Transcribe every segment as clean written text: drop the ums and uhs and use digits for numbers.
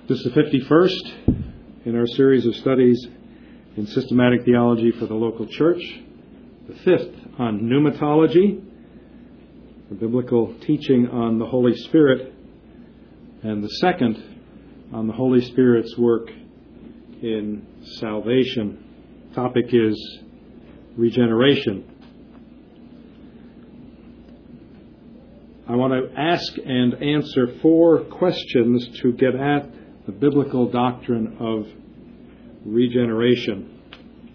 This is the 51st in our series of studies in systematic theology for the local church. The 5th on pneumatology, the biblical teaching on the Holy Spirit, and the 2nd on the Holy Spirit's work in salvation. Topic is regeneration. I want to ask and answer 4 questions to get at the biblical doctrine of regeneration.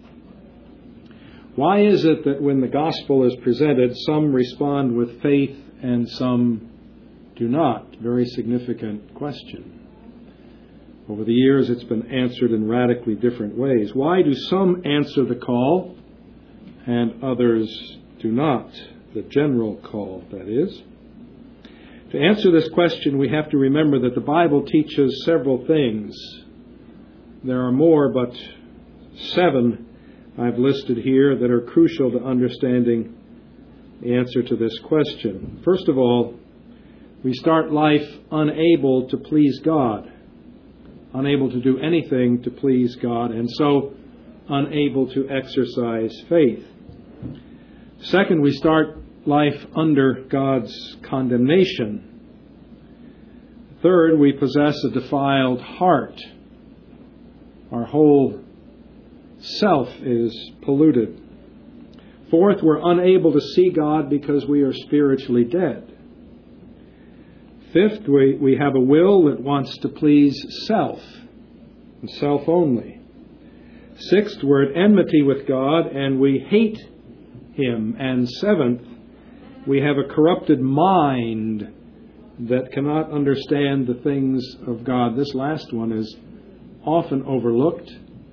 Why is it that when the gospel is presented, some respond with faith and some do not? Very significant question. Over the years, it's been answered in radically different ways. Why do some answer the call and others do not? The general call, that is. To answer this question, we have to remember that the Bible teaches several things. There are more, but 7 I've listed here that are crucial to understanding the answer to this question. First of all, we start life unable to please God, unable to do anything to please God, and so unable to exercise faith. Second, we start life under God's condemnation. Third, we possess a defiled heart. Our whole self is polluted. Fourth, we're unable to see God because we are spiritually dead. Fifth, we have a will that wants to please self, and self only. Sixth, we're at enmity with God and we hate Him. And seventh, we have a corrupted mind that cannot understand the things of God. This last one is often overlooked,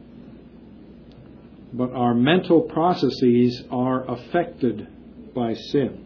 but our mental processes are affected by sin.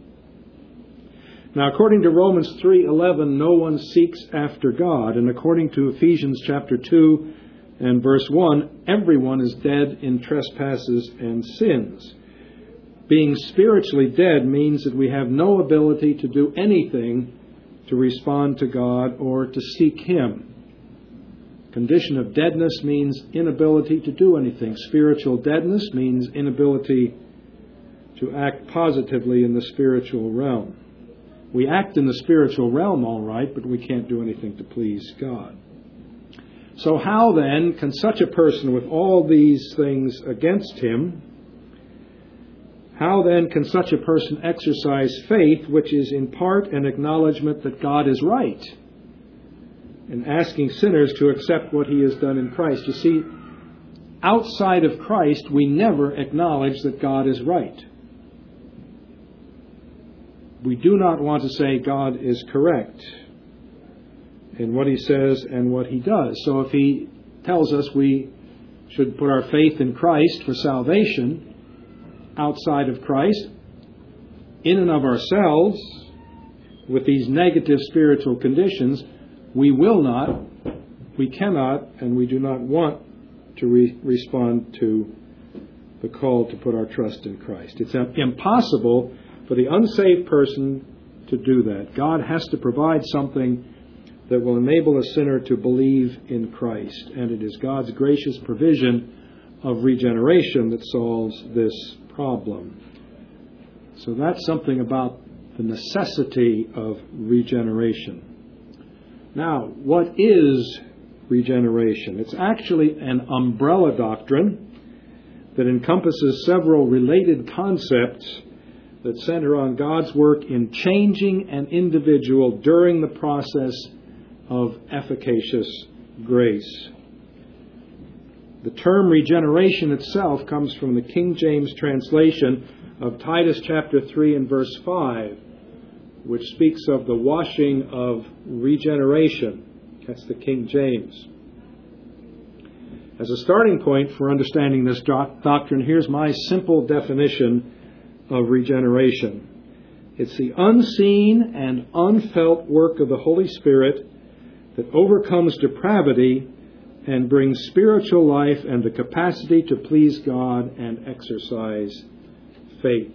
Now, according to Romans 3:11, no one seeks after God, and according to Ephesians chapter 2 and verse 1, everyone is dead in trespasses and sins. Being spiritually dead means that we have no ability to do anything to respond to God or to seek Him. Condition of deadness means inability to do anything. Spiritual deadness means inability to act positively in the spiritual realm. We act in the spiritual realm all right, but we can't do anything to please God. So how then can such a person with all these things against him, how then can such a person exercise faith, which is in part an acknowledgement that God is right, and asking sinners to accept what He has done in Christ? You see, outside of Christ, we never acknowledge that God is right. We do not want to say God is correct in what He says and what He does. So if He tells us we should put our faith in Christ for salvation, outside of Christ, in and of ourselves, with these negative spiritual conditions, we will not, we cannot, and we do not want to respond to the call to put our trust in Christ. It's impossible for the unsaved person to do that. God has to provide something that will enable a sinner to believe in Christ, and it is God's gracious provision of regeneration that solves this problem. So that's something about the necessity of regeneration. Now, what is regeneration? It's actually an umbrella doctrine that encompasses several related concepts that center on God's work in changing an individual during the process of efficacious grace. The term regeneration itself comes from the King James translation of Titus chapter 3 and verse 5, which speaks of the washing of regeneration. That's the King James. As a starting point for understanding this doctrine, here's my simple definition of regeneration. It's the unseen and unfelt work of the Holy Spirit that overcomes depravity and brings spiritual life and the capacity to please God and exercise faith.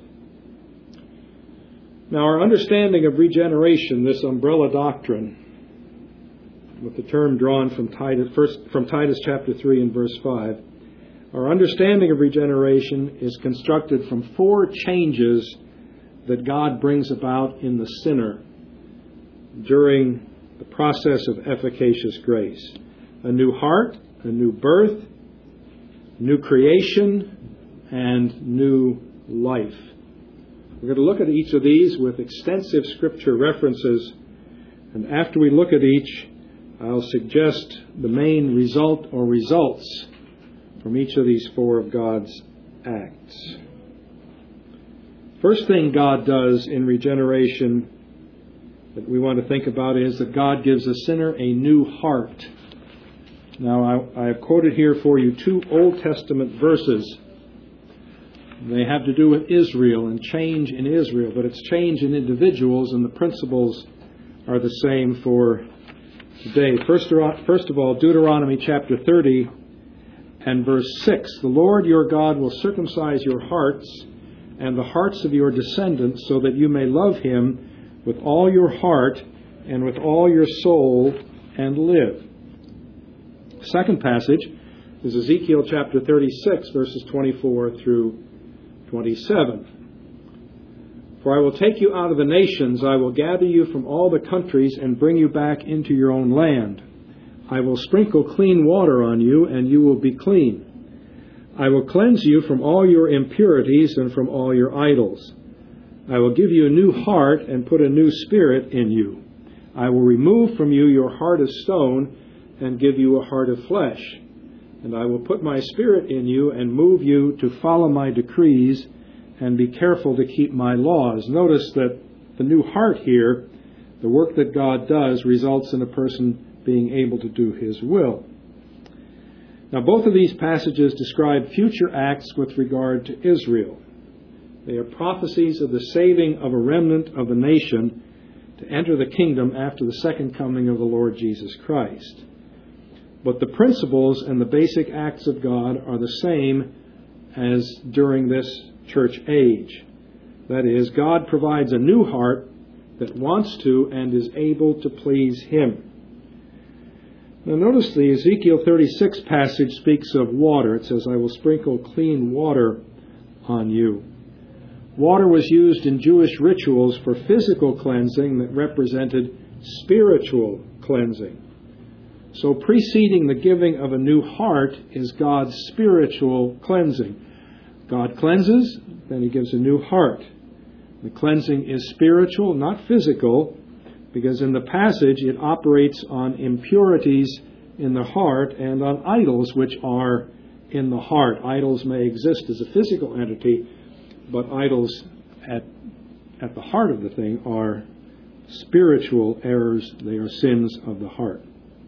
Now, our understanding of regeneration, this umbrella doctrine, with the term drawn from Titus chapter 3 and verse 5, our understanding of regeneration is constructed from 4 changes that God brings about in the sinner during the process of efficacious grace. A new heart, a new birth, new creation, and new life. We're going to look at each of these with extensive scripture references, and after we look at each, I'll suggest the main result or results from each of these 4 of God's acts. First thing God does in regeneration that we want to think about is that God gives a sinner a new heart. Now, I have quoted here for you 2 Old Testament verses. They have to do with Israel and change in Israel, but it's change in individuals, and the principles are the same for today. First of all, Deuteronomy chapter 30 and verse 6. The Lord your God will circumcise your hearts and the hearts of your descendants, so that you may love Him with all your heart and with all your soul and live. Second passage is Ezekiel chapter 36, verses 24 through 27. For I will take you out of the nations, I will gather you from all the countries and bring you back into your own land. I will sprinkle clean water on you, and you will be clean. I will cleanse you from all your impurities and from all your idols. I will give you a new heart and put a new spirit in you. I will remove from you your heart of stone and give you a heart of flesh. And I will put my spirit in you and move you to follow my decrees and be careful to keep my laws. Notice that the new heart here, the work that God does, results in a person being able to do His will. Now, both of these passages describe future acts with regard to Israel. They are prophecies of the saving of a remnant of the nation to enter the kingdom after the second coming of the Lord Jesus Christ. But the principles and the basic acts of God are the same as during this church age. That is, God provides a new heart that wants to and is able to please Him. Now notice the Ezekiel 36 passage speaks of water. It says, I will sprinkle clean water on you. Water was used in Jewish rituals for physical cleansing that represented spiritual cleansing. So preceding the giving of a new heart is God's spiritual cleansing. God cleanses, then He gives a new heart. The cleansing is spiritual, not physical, because in the passage it operates on impurities in the heart and on idols which are in the heart. Idols may exist as a physical entity, but idols at the heart of the thing are spiritual errors. They are sins of the heart.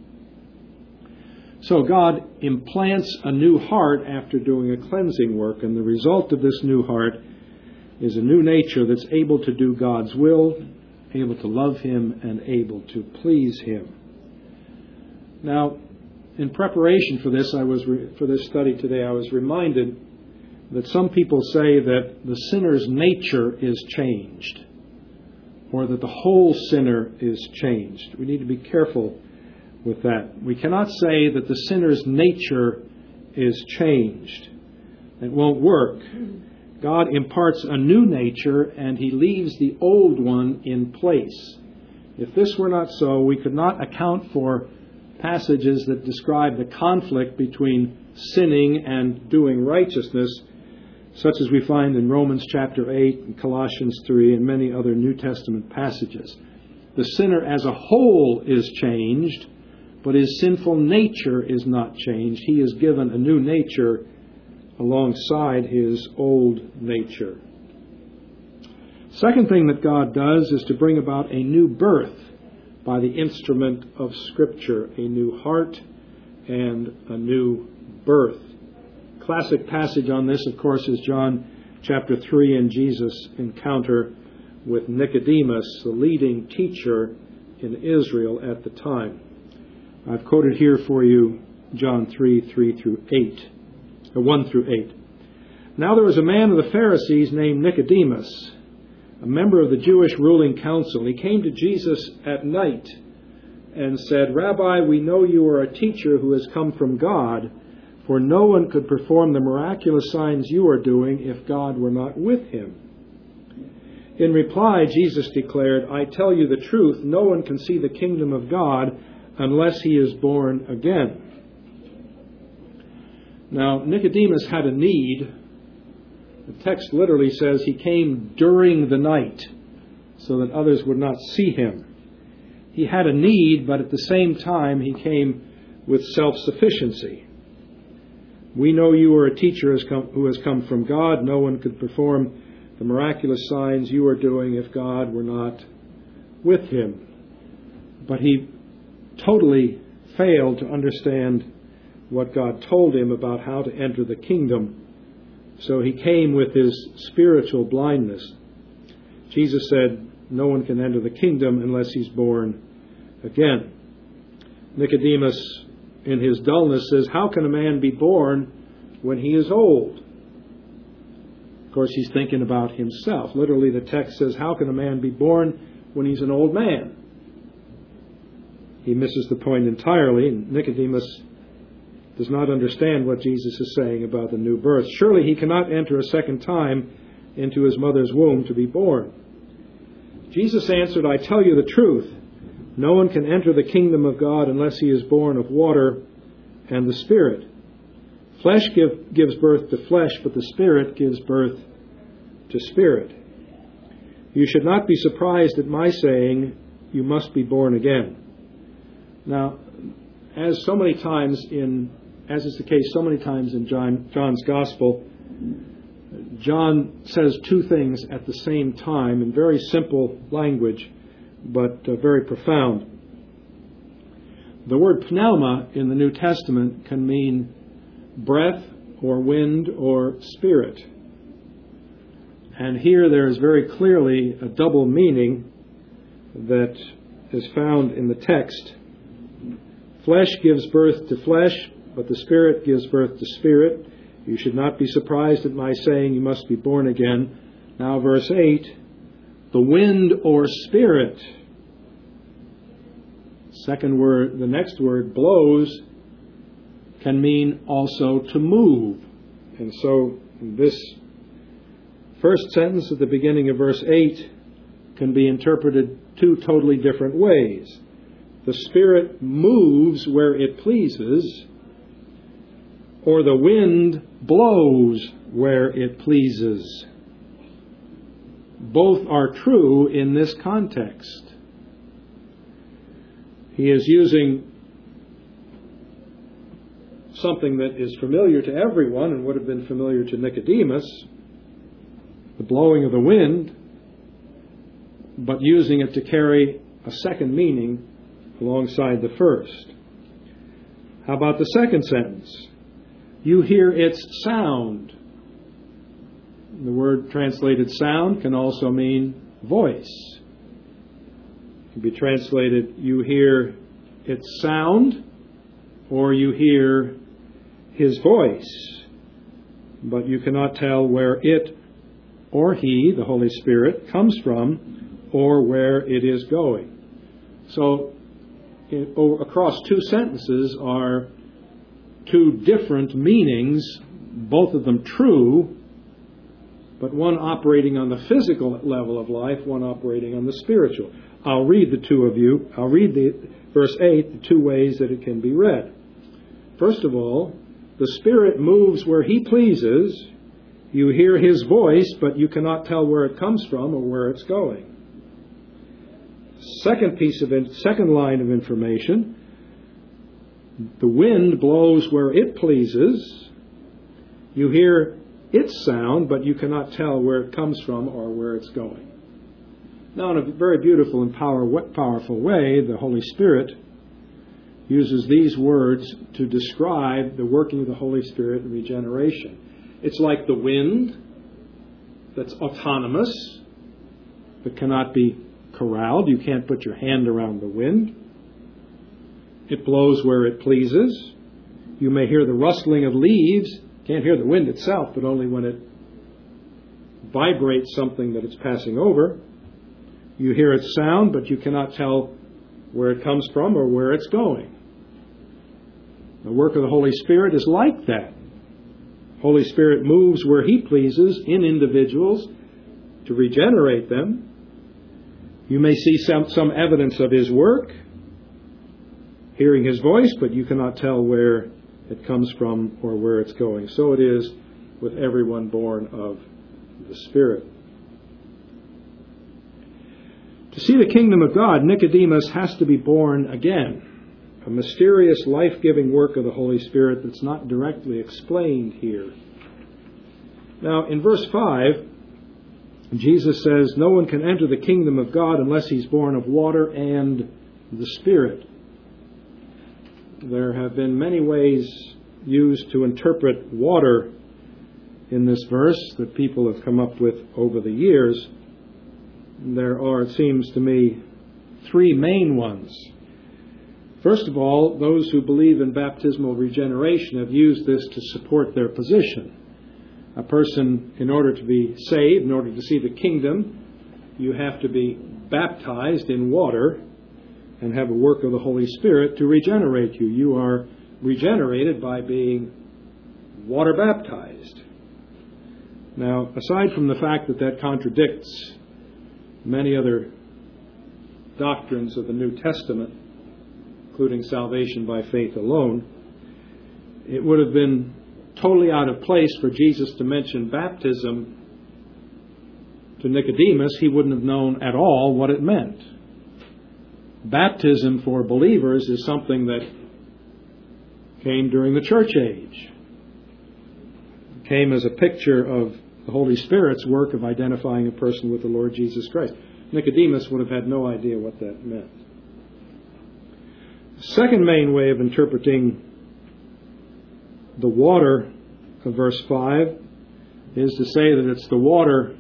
So God implants a new heart after doing a cleansing work, and the result of this new heart is a new nature that's able to do God's will, able to love Him, and able to please Him. Now, in preparation for this, for this study today, I was reminded that some people say that the sinner's nature is changed, or that the whole sinner is changed. We need to be careful with that. We cannot say that the sinner's nature is changed. It won't work. God imparts a new nature and He leaves the old one in place. If this were not so, we could not account for passages that describe the conflict between sinning and doing righteousness, such as we find in Romans chapter 8 and Colossians 3 and many other New Testament passages. The sinner as a whole is changed, but his sinful nature is not changed. He is given a new nature alongside his old nature. Second thing that God does is to bring about a new birth by the instrument of Scripture, a new heart and a new birth. Classic passage on this, of course, is John chapter 3 and Jesus' encounter with Nicodemus, the leading teacher in Israel at the time. I've quoted here for you John 3, 1 through 8. Now there was a man of the Pharisees named Nicodemus, a member of the Jewish ruling council. He came to Jesus at night and said, "Rabbi, we know you are a teacher who has come from God, for no one could perform the miraculous signs you are doing if God were not with him." In reply, Jesus declared, "I tell you the truth, no one can see the kingdom of God unless he is born again." Now, Nicodemus had a need. The text literally says he came during the night so that others would not see him. He had a need, but at the same time he came with self-sufficiency. "We know you are a teacher who has come from God. No one could perform the miraculous signs you are doing if God were not with him." But he totally failed to understand what God told him about how to enter the kingdom. So he came with his spiritual blindness. Jesus said, no one can enter the kingdom unless he's born again. Nicodemus, in his dullness, says, "How can a man be born when he is old?" Of course, he's thinking about himself. Literally, the text says, "How can a man be born when he's an old man?" He misses the point entirely. Nicodemus does not understand what Jesus is saying about the new birth. Surely he cannot enter a second time into his mother's womb to be born. Jesus answered, "I tell you the truth. No one can enter the kingdom of God unless he is born of water and the Spirit. Flesh gives birth to flesh, but the Spirit gives birth to spirit. You should not be surprised at my saying, you must be born again." Now, as is the case so many times in John's Gospel, John says two things at the same time in very simple language, but very profound. The word pneuma in the New Testament can mean breath or wind or spirit. And here there is very clearly a double meaning that is found in the text. Flesh gives birth to flesh, but the Spirit gives birth to spirit. You should not be surprised at my saying you must be born again. Now verse 8, the wind or spirit. The next word, blows, can mean also to move. And so this first sentence at the beginning of verse 8 can be interpreted two totally different ways. The Spirit moves where it pleases, or the wind blows where it pleases. Both are true in this context. He is using something that is familiar to everyone and would have been familiar to Nicodemus, the blowing of the wind, but using it to carry a second meaning alongside the first. How about the second sentence? You hear its sound. The word translated sound can also mean voice. It can be translated, you hear its sound, or you hear his voice. But you cannot tell where it or he, the Holy Spirit, comes from, or where it is going. So, across two sentences are two different meanings, both of them true, but one operating on the physical level of life, one operating on the spiritual. I'll read verse 8, the two ways that it can be read. First of all, the Spirit moves where he pleases. You hear his voice, but you cannot tell where it comes from or where it's going. Second line of information, the wind blows where it pleases. You hear its sound, but you cannot tell where it comes from or where it's going. Now, in a very beautiful and powerful way, the Holy Spirit uses these words to describe the working of the Holy Spirit in regeneration. It's like the wind that's autonomous, but cannot be corralled. You can't put your hand around the wind. It blows where it pleases. You may hear the rustling of leaves. Can't hear the wind itself, but only when it vibrates something that it's passing over. You hear its sound, but you cannot tell where it comes from or where it's going. The work of the Holy Spirit is like that. Holy Spirit moves where He pleases in individuals to regenerate them. You may see some evidence of His work, hearing His voice, but you cannot tell where it comes from or where it's going. So it is with everyone born of the Spirit. To see the kingdom of God, Nicodemus has to be born again. A mysterious, life-giving work of the Holy Spirit that's not directly explained here. Now, in verse 5, Jesus says, no one can enter the kingdom of God unless he's born of water and the Spirit. There have been many ways used to interpret water in this verse that people have come up with over the years. There are, it seems to me, three main ones. First of all, those who believe in baptismal regeneration have used this to support their position. A person, in order to be saved, in order to see the kingdom, you have to be baptized in water and have a work of the Holy Spirit to regenerate you. You are regenerated by being water baptized. Now, aside from the fact that that contradicts many other doctrines of the New Testament, including salvation by faith alone, it would have been totally out of place for Jesus to mention baptism to Nicodemus. He wouldn't have known at all what it meant. Baptism for believers is something that came during the church age. It came as a picture of the Holy Spirit's work of identifying a person with the Lord Jesus Christ. Nicodemus would have had no idea what that meant. The second main way of interpreting the water of verse 5 is to say that it's the water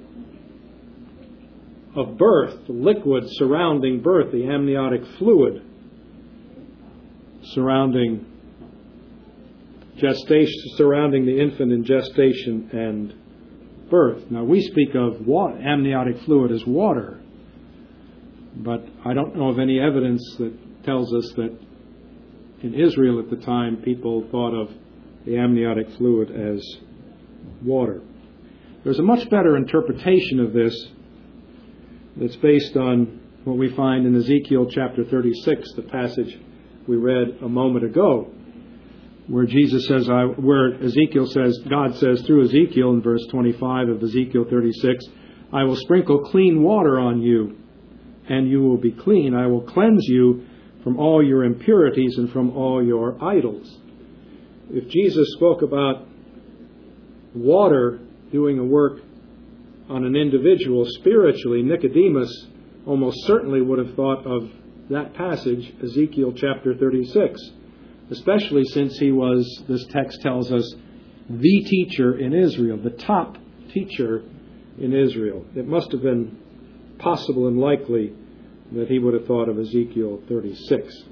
of birth, the liquid surrounding birth, the amniotic fluid surrounding gestation, surrounding the infant in gestation and birth. Now, we speak of amniotic fluid as water, but I don't know of any evidence that tells us that in Israel at the time people thought of the amniotic fluid as water. There's a much better interpretation of this that's based on what we find in Ezekiel chapter 36, the passage we read a moment ago, where Jesus says, where Ezekiel says, God says through Ezekiel in verse 25 of Ezekiel 36, I will sprinkle clean water on you, and you will be clean. I will cleanse you from all your impurities and from all your idols. If Jesus spoke about water doing a work on an individual spiritually, Nicodemus almost certainly would have thought of that passage, Ezekiel chapter 36, especially since he was, this text tells us, the teacher in Israel, the top teacher in Israel. It must have been possible and likely that he would have thought of Ezekiel 36.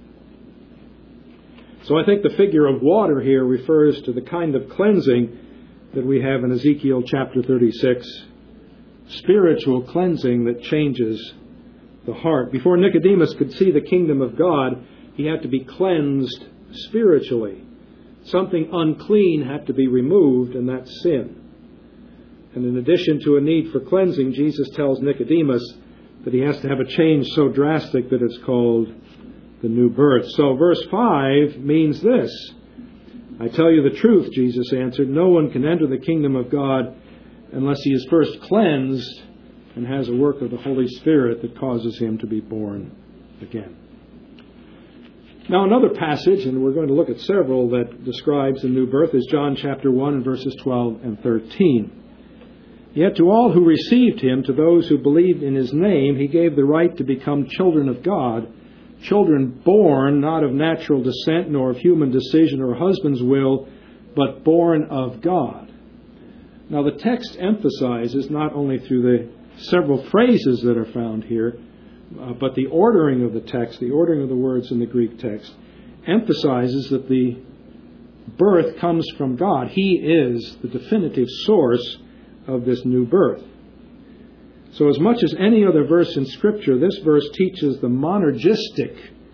So I think the figure of water here refers to the kind of cleansing that we have in Ezekiel chapter 36, spiritual cleansing that changes the heart. Before Nicodemus could see the kingdom of God, he had to be cleansed spiritually. Something unclean had to be removed, and that's sin. And in addition to a need for cleansing, Jesus tells Nicodemus that he has to have a change so drastic that it's called the new birth. So verse 5 means this. I tell you the truth, Jesus answered, no one can enter the kingdom of God unless he is first cleansed and has a work of the Holy Spirit that causes him to be born again. Now another passage, and we're going to look at several that describes the new birth, is John chapter 1 and verses 12 and 13. Yet to all who received him, to those who believed in his name, he gave the right to become children of God, children born not of natural descent, nor of human decision or husband's will, but born of God. Now the text emphasizes, not only through the several phrases that are found here, but the ordering of the text, the ordering of the words in the Greek text, emphasizes that the birth comes from God. He is the definitive source of this new birth. So as much as any other verse in Scripture, this verse teaches the monergistic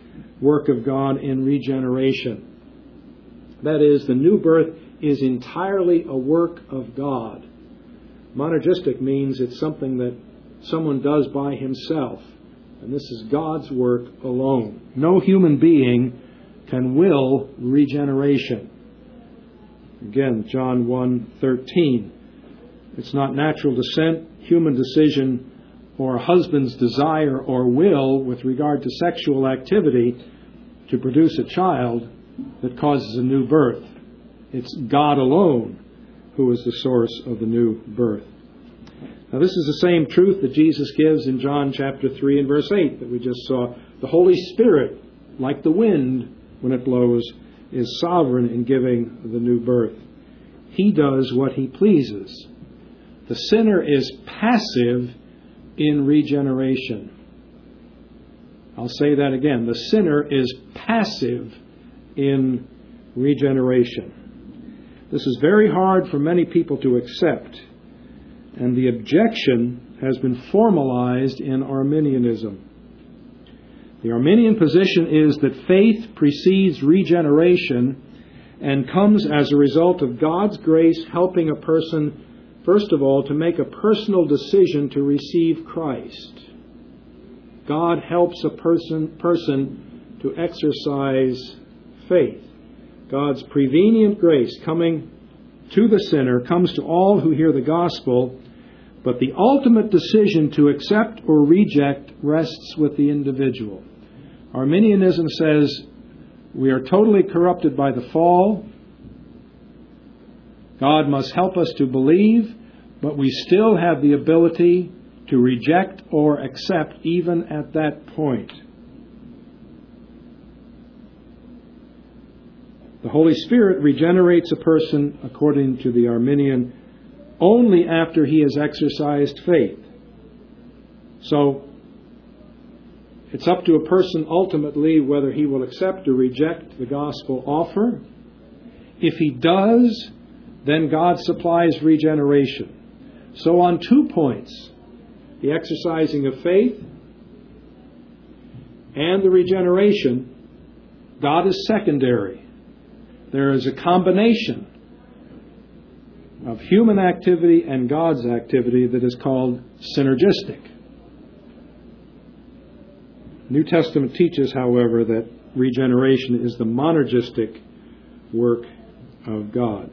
work of God in regeneration. That is, the new birth is entirely a work of God. Monergistic means it's something that someone does by himself. And this is God's work alone. No human being can will regeneration. Again, John 1:13. It's not natural descent, human decision, or a husband's desire or will with regard to sexual activity to produce a child that causes a new birth. It's God alone who is the source of the new birth. Now, this is the same truth that Jesus gives in John chapter 3 and verse 8 that we just saw. The Holy Spirit, like the wind when it blows, is sovereign in giving the new birth. He does what he pleases. The sinner is passive in regeneration. I'll say that again. The sinner is passive in regeneration. This is very hard for many people to accept, and the objection has been formalized in Arminianism. The Arminian position is that faith precedes regeneration and comes as a result of God's grace helping a person, first of all, to make a personal decision to receive Christ. God helps a person to exercise faith. God's prevenient grace coming to the sinner comes to all who hear the gospel, but the ultimate decision to accept or reject rests with the individual. Arminianism says we are totally corrupted by the fall. God must help us to believe, but we still have the ability to reject or accept even at that point. The Holy Spirit regenerates a person, according to the Arminian, only after he has exercised faith. So, it's up to a person ultimately whether he will accept or reject the gospel offer. If he does, then God supplies regeneration. So on 2 points, the exercising of faith and the regeneration, God is secondary. There is a combination of human activity and God's activity that is called synergistic. New Testament teaches, however, that regeneration is the monergistic work of God.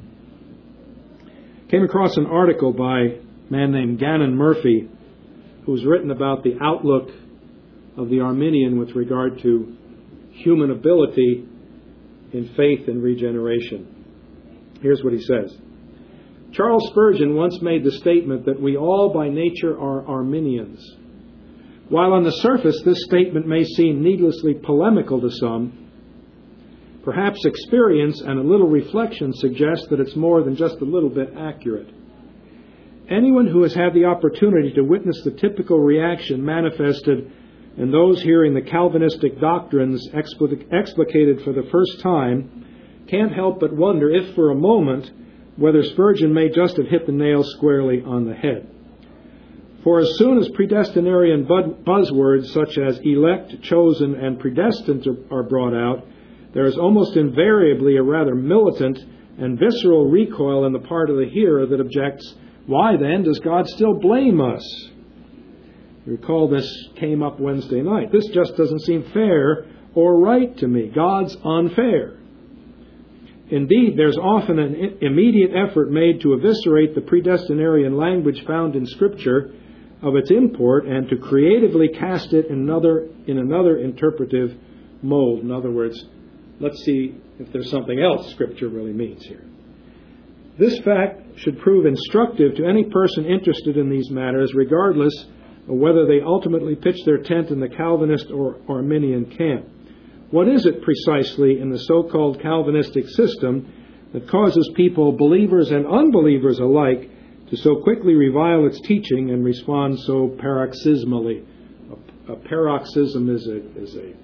Came across an article by a man named Gannon Murphy, who's written about the outlook of the Arminian with regard to human ability in faith and regeneration. Here's what he says. Charles Spurgeon once made the statement that we all by nature are Arminians. While on the surface this statement may seem needlessly polemical to some, perhaps experience and a little reflection suggest that it's more than just a little bit accurate. Anyone who has had the opportunity to witness the typical reaction manifested in those hearing the Calvinistic doctrines explicated for the first time can't help but wonder if for a moment whether Spurgeon may just have hit the nail squarely on the head. For as soon as predestinarian buzzwords such as elect, chosen, and predestined are brought out, there is almost invariably a rather militant and visceral recoil on the part of the hearer that objects, why then does God still blame us? You recall this came up Wednesday night. This just doesn't seem fair or right to me. God's unfair. Indeed, there's often an immediate effort made to eviscerate the predestinarian language found in Scripture of its import and to creatively cast it in another interpretive mold. In other words, let's see if there's something else Scripture really means here. This fact should prove instructive to any person interested in these matters, regardless of whether they ultimately pitch their tent in the Calvinist or Arminian camp. What is it precisely in the so-called Calvinistic system that causes people, believers and unbelievers alike, to so quickly revile its teaching and respond so paroxysmally? A paroxysm is a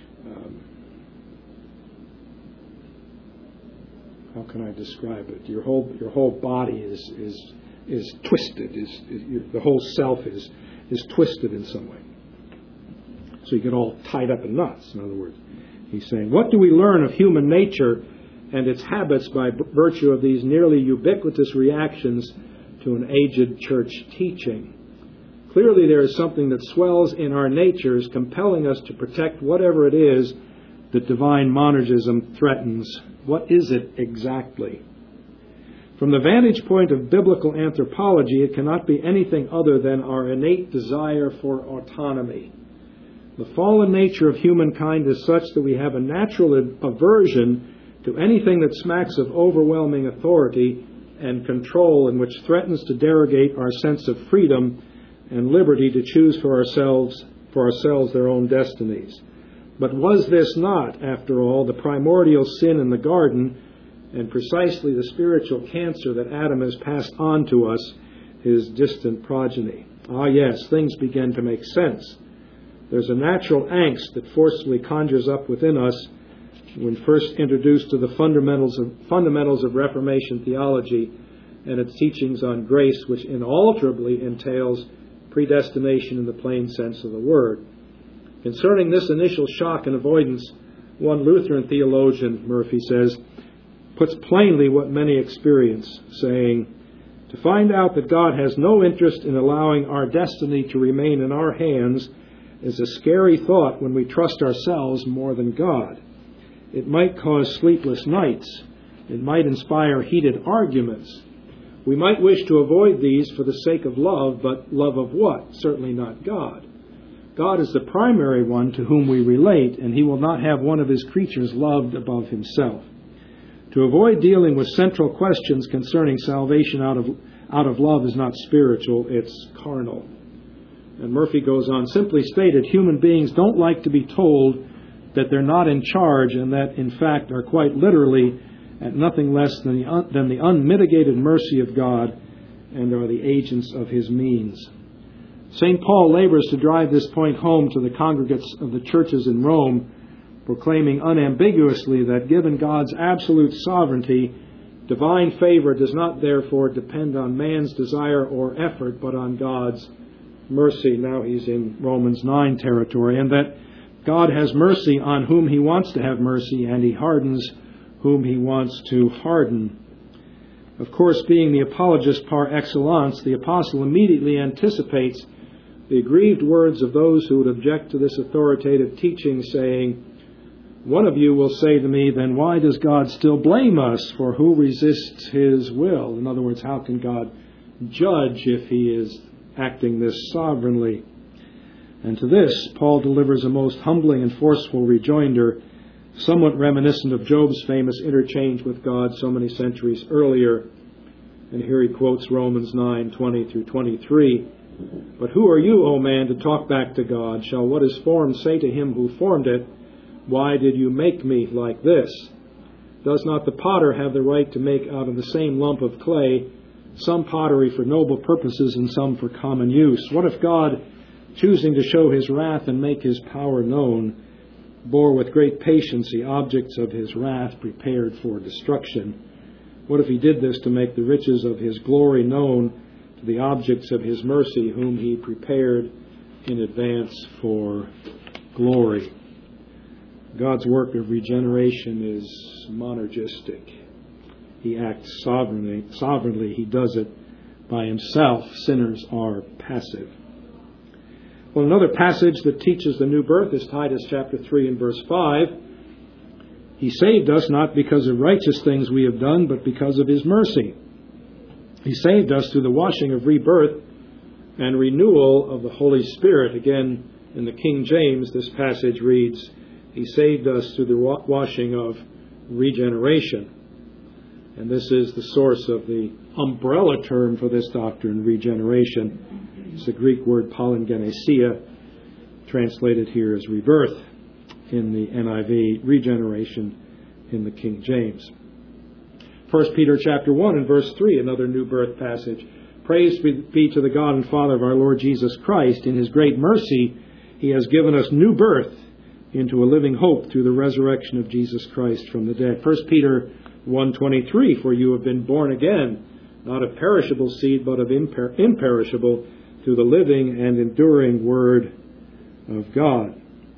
how can I describe it? Your whole body is twisted. The whole self is twisted in some way. so you get all tied up in knots, in other words. He's saying, what do we learn of human nature and its habits by virtue of these nearly ubiquitous reactions to an aged church teaching? Clearly there is something that swells in our natures, compelling us to protect whatever it is that divine monergism threatens. What is it exactly? From the vantage point of biblical anthropology, it cannot be anything other than our innate desire for autonomy. The fallen nature of humankind is such that we have a natural aversion to anything that smacks of overwhelming authority and control and which threatens to derogate our sense of freedom and liberty to choose for ourselves their own destinies. But was this not, after all, the primordial sin in the garden, and precisely the spiritual cancer that Adam has passed on to us, his distant progeny? Ah, yes, things begin to make sense. There's a natural angst that forcefully conjures up within us when first introduced to the fundamentals of Reformation theology and its teachings on grace, which inalterably entails predestination in the plain sense of the word. Concerning this initial shock and avoidance, one Lutheran theologian, Murphy says, puts plainly what many experience, saying, to find out that God has no interest in allowing our destiny to remain in our hands is a scary thought when we trust ourselves more than God. It might cause sleepless nights. It might inspire heated arguments. We might wish to avoid these for the sake of love, but love of what? Certainly not God. God is the primary one to whom we relate, and he will not have one of his creatures loved above himself. To avoid dealing with central questions concerning salvation out of love is not spiritual, it's carnal. And Murphy goes on, simply stated, human beings don't like to be told that they're not in charge and that, in fact, are quite literally at nothing less than the unmitigated mercy of God and are the agents of his means. St. Paul labors to drive this point home to the congregates of the churches in Rome, proclaiming unambiguously that given God's absolute sovereignty, divine favor does not therefore depend on man's desire or effort, but on God's mercy. Now he's in Romans 9 territory, and that God has mercy on whom he wants to have mercy, and he hardens whom he wants to harden. Of course, being the apologist par excellence, the apostle immediately anticipates the aggrieved words of those who would object to this authoritative teaching, saying, one of you will say to me, then why does God still blame us? For who resists his will? In other words, how can God judge if he is acting this sovereignly? And to this, Paul delivers a most humbling and forceful rejoinder, somewhat reminiscent of Job's famous interchange with God so many centuries earlier. And here he quotes Romans 9:20 through 23. But who are you, O man, to talk back to God? Shall what is formed say to him who formed it, why did you make me like this? Does not the potter have the right to make out of the same lump of clay some pottery for noble purposes and some for common use? What if God, choosing to show his wrath and make his power known, bore with great patience the objects of his wrath prepared for destruction? What if he did this to make the riches of his glory known to the objects of his mercy, whom he prepared in advance for glory? God's work of regeneration is monergistic. He acts sovereignly. He does it by himself. Sinners are passive. Well, another passage that teaches the new birth is Titus chapter 3 and verse 5. He saved us not because of righteous things we have done, but because of his mercy. He saved us through the washing of rebirth and renewal of the Holy Spirit. Again, in the King James, this passage reads, he saved us through the washing of regeneration. And this is the source of the umbrella term for this doctrine, regeneration. It's the Greek word palingenesia, translated here as rebirth in the NIV, regeneration in the King James. 1 Peter chapter 1 and verse 3, another new birth passage. Praise be to the God and Father of our Lord Jesus Christ. In his great mercy, he has given us new birth into a living hope through the resurrection of Jesus Christ from the dead. 1 Peter 1:23, for you have been born again, not of perishable seed, but of imperishable, through the living and enduring Word of God.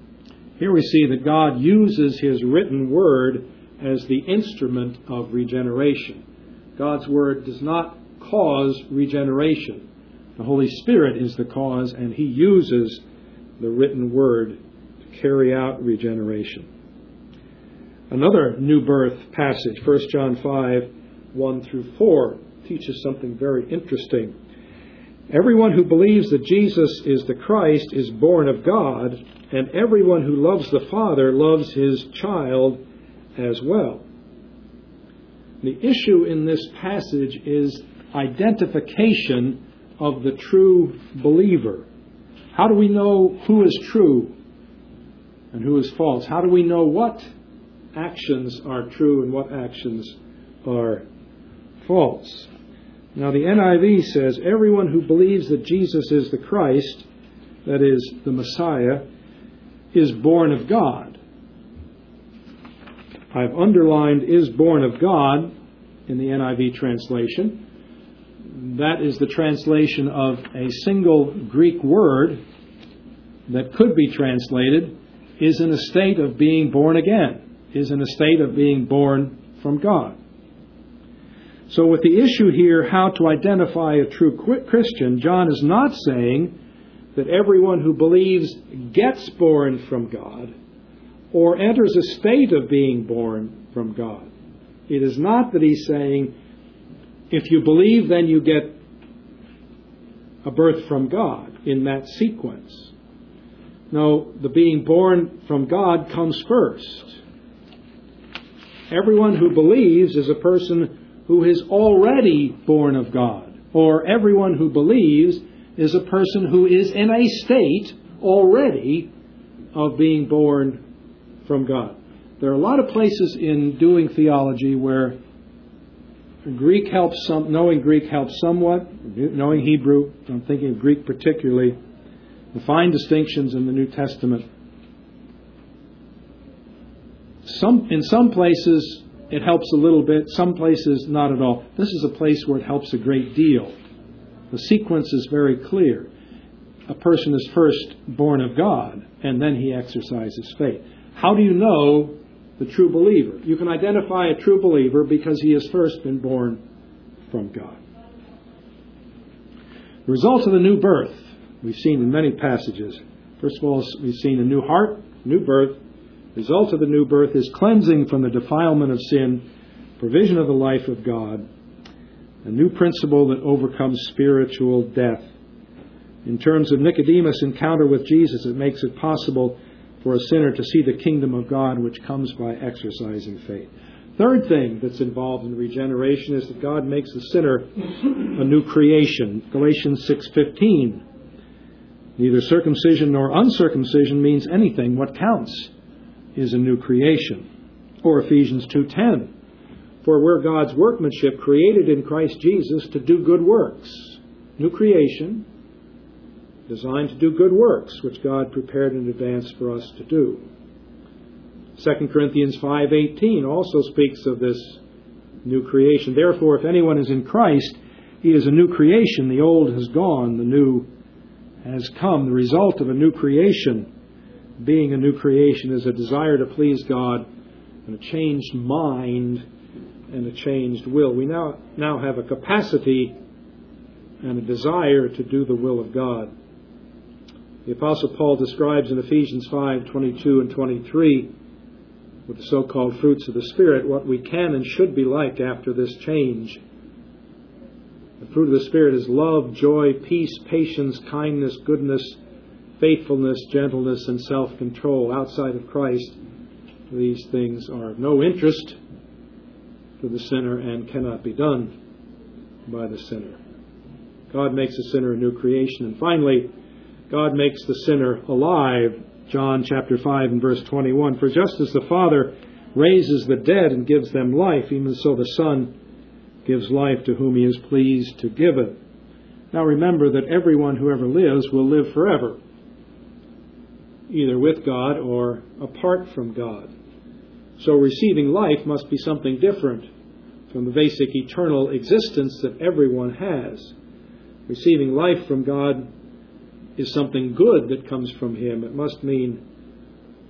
Here we see that God uses His written Word as the instrument of regeneration. God's Word does not cause regeneration. The Holy Spirit is the cause, and He uses the written Word to carry out regeneration. Another new birth passage, 1 John 5, 1 through 4, teaches something very interesting. Everyone who believes that Jesus is the Christ is born of God, and everyone who loves the Father loves his child as well. The issue in this passage is identification of the true believer. How do we know who is true and who is false? How do we know what actions are true and what actions are false? Now the NIV says, everyone who believes that Jesus is the Christ, that is, the Messiah, is born of God. I've underlined is born of God in the NIV translation. That is the translation of a single Greek word that could be translated is in a state of being born again, is in a state of being born from God. So with the issue here, how to identify a true Christian, John is not saying that everyone who believes gets born from God or enters a state of being born from God. It is not that he's saying, if you believe, then you get a birth from God in that sequence. No, the being born from God comes first. Everyone who believes is a person who is already born of God, or everyone who believes is a person who is in a state already of being born from God. There are a lot of places in doing theology where Greek helps knowing Greek helps somewhat, knowing Hebrew, I'm thinking of Greek particularly, the fine distinctions in the New Testament. In some places it helps a little bit, some places not at all. This is a place where it helps a great deal. The sequence is very clear. A person is first born of God, and then he exercises faith. How do you know the true believer? You can identify a true believer because he has first been born from God. The results of the new birth we've seen in many passages. First of all, we've seen a new heart, new birth. The result of the new birth is cleansing from the defilement of sin, provision of the life of God, a new principle that overcomes spiritual death. In terms of Nicodemus' encounter with Jesus, it makes it possible for a sinner to see the kingdom of God, which comes by exercising faith. Third thing that's involved in regeneration is that God makes the sinner a new creation. Galatians 6:15. Neither circumcision nor uncircumcision means anything. What counts is a new creation. Or Ephesians 2:10. For we're God's workmanship, created in Christ Jesus to do good works. New creation, designed to do good works, which God prepared in advance for us to do. 2 Corinthians 5:18 also speaks of this new creation. Therefore, if anyone is in Christ, he is a new creation. The old has gone, the new has come. The result of a new creation, being a new creation, is a desire to please God and a changed mind and a changed will. We now have a capacity and a desire to do the will of God. The Apostle Paul describes in Ephesians 5:22 and 23, with the so-called fruits of the Spirit, what we can and should be like after this change. The fruit of the Spirit is love, joy, peace, patience, kindness, goodness, faithfulness, gentleness, and self-control. Outside of Christ, these things are of no interest to the sinner and cannot be done by the sinner. God makes the sinner a new creation. And finally, God makes the sinner alive. John chapter 5 and verse 21. For just as the Father raises the dead and gives them life, even so the Son gives life to whom He is pleased to give it. Now remember that everyone who ever lives will live forever, either with God or apart from God. So receiving life must be something different from the basic eternal existence that everyone has. Receiving life from God is something good that comes from Him. It must mean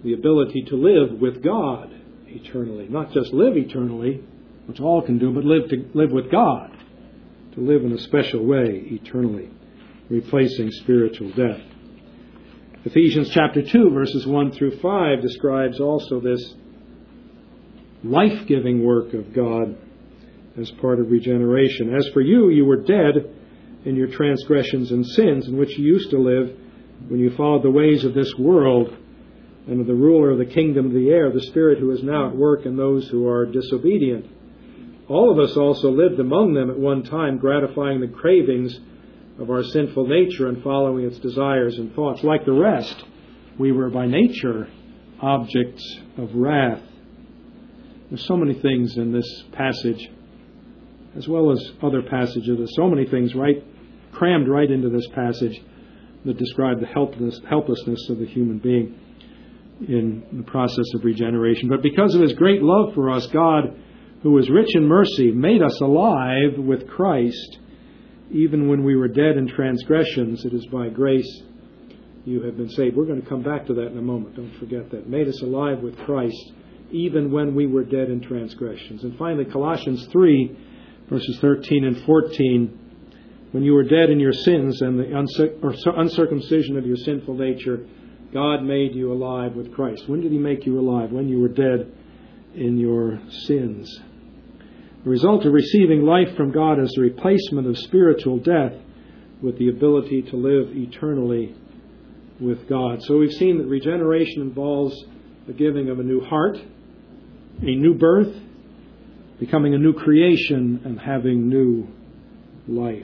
the ability to live with God eternally. Not just live eternally, which all can do, but live with God, to live in a special way eternally, replacing spiritual death. Ephesians chapter 2, verses 1 through 5 describes also this life-giving work of God as part of regeneration. As for you, you were dead in your transgressions and sins, in which you used to live when you followed the ways of this world and of the ruler of the kingdom of the air, the spirit who is now at work in those who are disobedient. All of us also lived among them at one time, gratifying the cravings of our sinful nature and following its desires and thoughts. Like the rest, we were by nature objects of wrath. There's so many things in this passage, as well as other passages. There's so many things crammed right into this passage that describe the helplessness of the human being in the process of regeneration. But because of His great love for us, God, who is rich in mercy, made us alive with Christ, even when we were dead in transgressions. It is by grace you have been saved. We're going to come back to that in a moment. Don't forget that. Made us alive with Christ, even when we were dead in transgressions. And finally, Colossians 3, verses 13 and 14. When you were dead in your sins and the uncircumcision of your sinful nature, God made you alive with Christ. When did He make you alive? When you were dead in your sins. The result of receiving life from God is the replacement of spiritual death with the ability to live eternally with God. So we've seen that regeneration involves the giving of a new heart, a new birth, becoming a new creation, and having new life.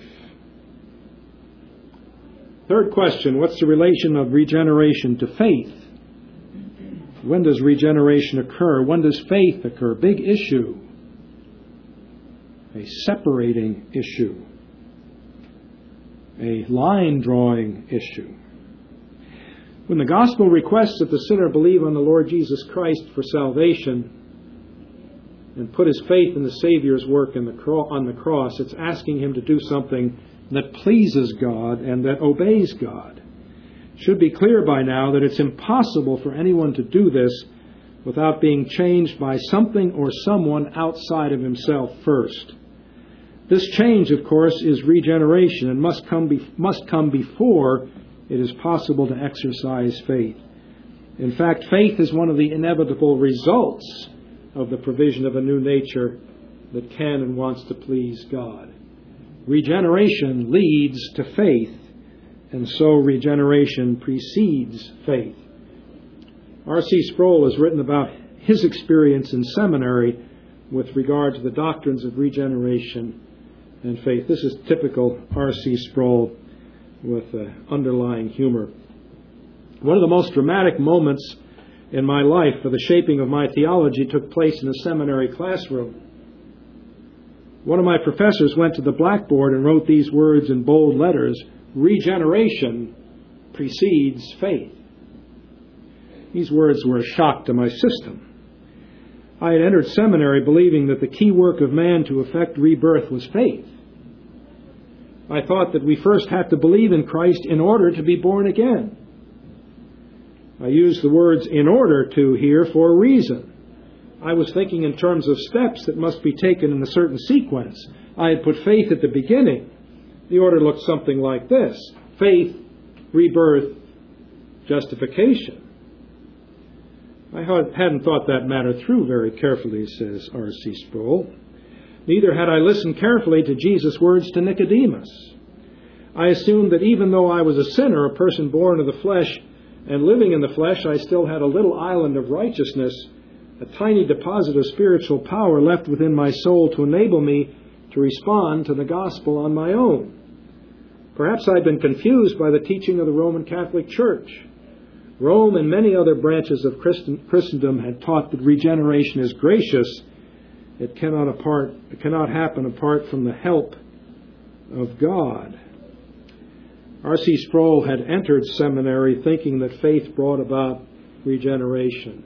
Third question, what's the relation of regeneration to faith? When does regeneration occur? When does faith occur? Big issue. A separating issue. A line-drawing issue. When the gospel requests that the sinner believe on the Lord Jesus Christ for salvation and put his faith in the Savior's work on the cross, it's asking him to do something that pleases God and that obeys God. It should be clear by now that it's impossible for anyone to do this without being changed by something or someone outside of himself first. This change, of course, is regeneration and must come before it is possible to exercise faith. In fact, faith is one of the inevitable results of the provision of a new nature that can and wants to please God. Regeneration leads to faith, and so regeneration precedes faith. R.C. Sproul has written about his experience in seminary with regard to the doctrines of regeneration and faith. This is typical R.C. Sproul with underlying humor. One of the most dramatic moments in my life for the shaping of my theology took place in a seminary classroom. One of my professors went to the blackboard and wrote these words in bold letters: regeneration precedes faith. These words were a shock to my system. I had entered seminary believing that the key work of man to effect rebirth was faith. I thought that we first had to believe in Christ in order to be born again. I use the words "in order to" here for a reason. I was thinking in terms of steps that must be taken in a certain sequence. I had put faith at the beginning. The order looked something like this: faith, rebirth, justification. I hadn't thought that matter through very carefully, says R.C. Sproul. Neither had I listened carefully to Jesus' words to Nicodemus. I assumed that even though I was a sinner, a person born of the flesh and living in the flesh, I still had a little island of righteousness, a tiny deposit of spiritual power left within my soul to enable me to respond to the gospel on my own. Perhaps I'd been confused by the teaching of the Roman Catholic Church. Rome and many other branches of Christendom had taught that regeneration is gracious. It cannot happen apart from the help of God. R.C. Sproul had entered seminary thinking that faith brought about regeneration.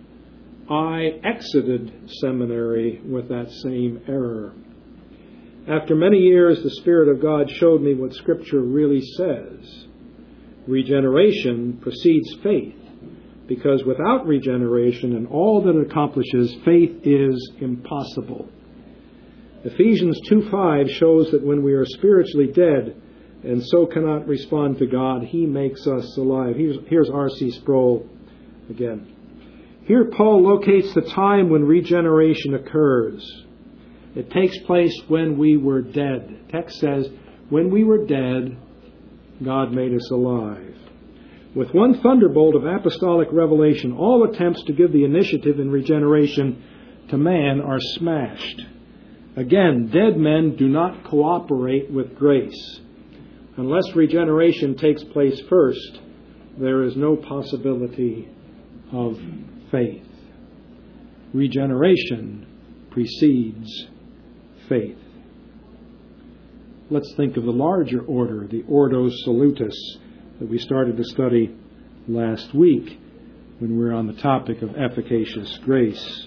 I exited seminary with that same error. After many years, the Spirit of God showed me what Scripture really says. Regeneration precedes faith. because without regeneration and all that it accomplishes, faith is impossible. Ephesians 2:5 shows that when we are spiritually dead and so cannot respond to God, He makes us alive. Here's R.C. Sproul again. Here Paul locates the time when regeneration occurs. It takes place when we were dead. The text says, when we were dead, God made us alive. With one thunderbolt of apostolic revelation, all attempts to give the initiative in regeneration to man are smashed. Again, dead men do not cooperate with grace. Unless regeneration takes place first, there is no possibility of faith. Regeneration precedes faith. Let's think of the larger order, the Ordo Salutis, that we started to study last week when we were on the topic of efficacious grace.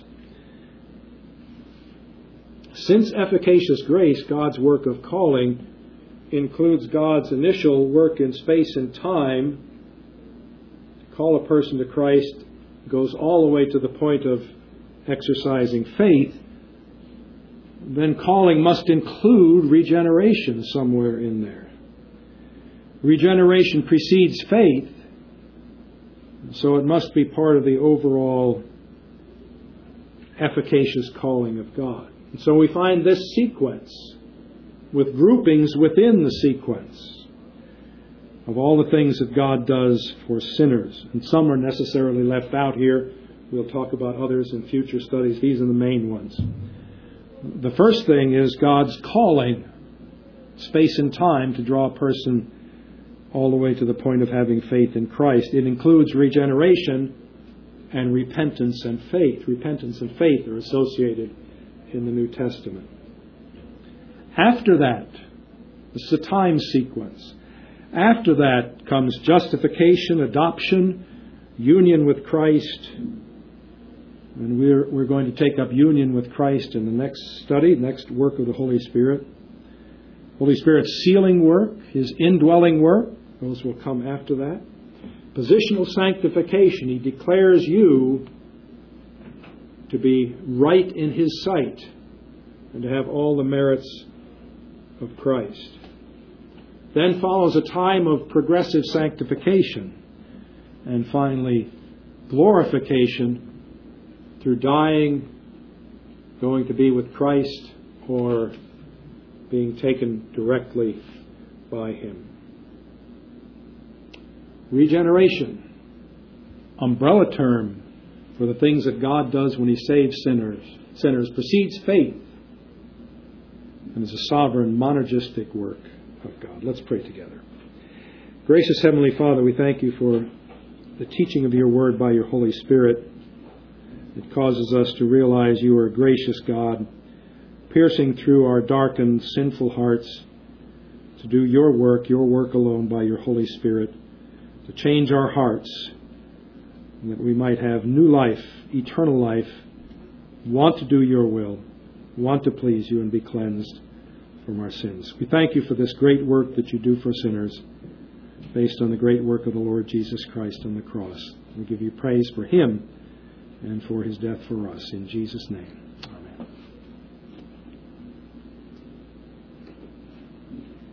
Since efficacious grace, God's work of calling, includes God's initial work in space and time, to call a person to Christ goes all the way to the point of exercising faith, then calling must include regeneration somewhere in there. Regeneration precedes faith, so it must be part of the overall efficacious calling of God. And so we find this sequence with groupings within the sequence of all the things that God does for sinners. And some are necessarily left out here. We'll talk about others in future studies. These are the main ones. The first thing is God's calling, space and time, to draw a person all the way to the point of having faith in Christ. It includes regeneration and repentance and faith. Repentance and faith are associated in the New Testament. After that, this is a time sequence. After that comes justification, adoption, union with Christ. And we're going to take up union with Christ in the next study, next work of the Holy Spirit. Holy Spirit's sealing work, His indwelling work, those will come after that. Positional sanctification, He declares you to be right in His sight and to have all the merits of Christ. Then follows a time of progressive sanctification. And finally, glorification through dying, going to be with Christ, or being taken directly by Him. Regeneration, umbrella term for the things that God does when He saves sinners, precedes faith and is a sovereign monergistic work of God. Let's pray together. Gracious Heavenly Father, we thank You for the teaching of Your Word by Your Holy Spirit. It causes us to realize You are a gracious God, piercing through our darkened, sinful hearts to do Your work alone by Your Holy Spirit, to change our hearts, and that we might have new life, eternal life, want to do Your will, want to please You and be cleansed from our sins. We thank You for this great work that You do for sinners based on the great work of the Lord Jesus Christ on the cross. We give You praise for Him and for His death for us. In Jesus' name.